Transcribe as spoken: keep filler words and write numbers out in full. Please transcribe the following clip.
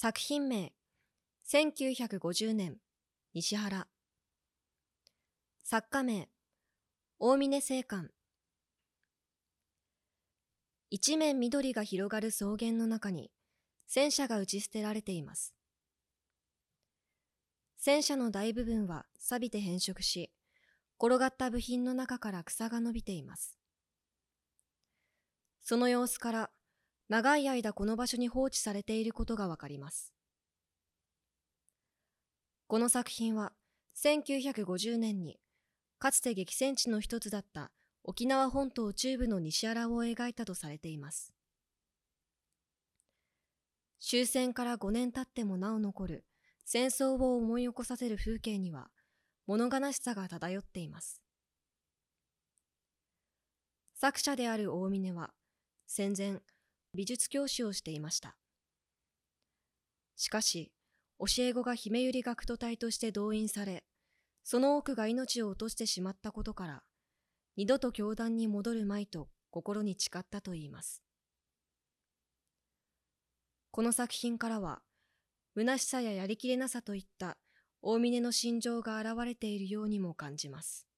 作品名、せんきゅうひゃくごじゅうねん、西原。作家名、大峰正観。一面緑が広がる草原の中に、戦車が打ち捨てられています。戦車の大部分は錆びて変色し、転がった部品の中から草が伸びています。その様子から、長い間この場所に放置されていることがわかります。この作品は、せんきゅうひゃくごじゅうねんに、かつて激戦地の一つだった沖縄本島中部の西原を描いたとされています。終戦からごねん経ってもなお残る戦争を思い起こさせる風景には物悲しさが漂っています。作者である大峰は戦前美術教師をしていました。しかし教え子が姫百合学徒隊として動員され、その多くが命を落としてしまったことから、二度と教壇に戻るまいと心に誓ったといいます。この作品からは、虚しさややりきれなさといった大峰の心情が現れているようにも感じます。